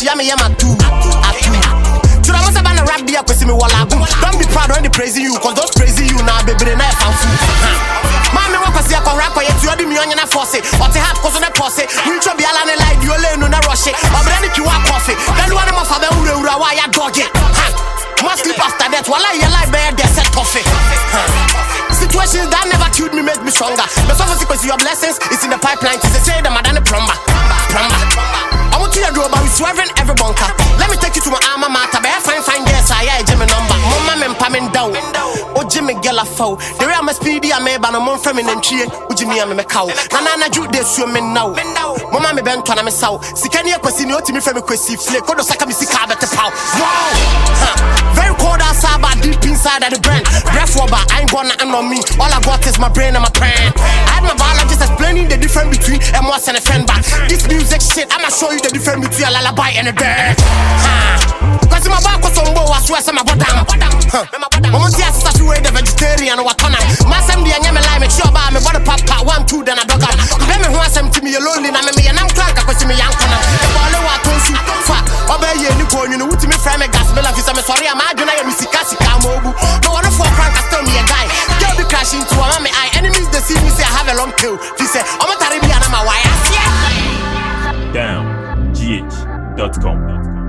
she yami yama too. To the most about the rap dia kwesi me wala boom. Don't be proud when they praising you, cause those praising you now baby na fanfu. Mami wa kwesi akon rap kwa yetu odi mi onye na force. Ote hat cause on the posse. Ncho bi ala ne lie di ole no na rush. Obrani ki wa coffee. Then one mo fa be ura wa ya dodge. Must sleep after that. While I lie bed they set coffee. Situations that never killed me make me stronger. The surface because your blessings is in the pipeline. To say them I done the plumber. I want you to do about swerving every bunker. Let me take you to my alma mater. But fine yes, I Jimmy number. Mama men pamin down. Oh Jimmy Gella foe. The real must be the ameba no mon feminine tree. Jimmy am a cow. Nana ju de swimming now. Mama me bent on a miss out. Sikania kwesini oti me from a kwesi flake. Kodo saka mi sika bete pow. Wow. Very cold outside but deep inside of the brand. Breath rubber, I ain't gonna on me. All I got is my brain and my pen. I had my biologist explaining the difference between a mouse and a fan back. This music shit, I'ma show you the difference between a lullaby and a bird. Cause my back was on board, I swear some about them. Mama tia start to the vegetarian or what on. Massam the anyame lie, make sure about me body pop 1, 2, then a dog out. Let me want some to me alone, and I'm clank, I see me young corner. All the water to fat, obey you, you know, to me frame a gas bill of his. I'm sorry, I'm not gonna miss Kasikamobu. No one for crank, I tell me a guy. Girl be crashing to a mommy eye. Enemies they see me say I have a long tail. She say, I'm a Caribbean, I'm a wire. Down, gh.com.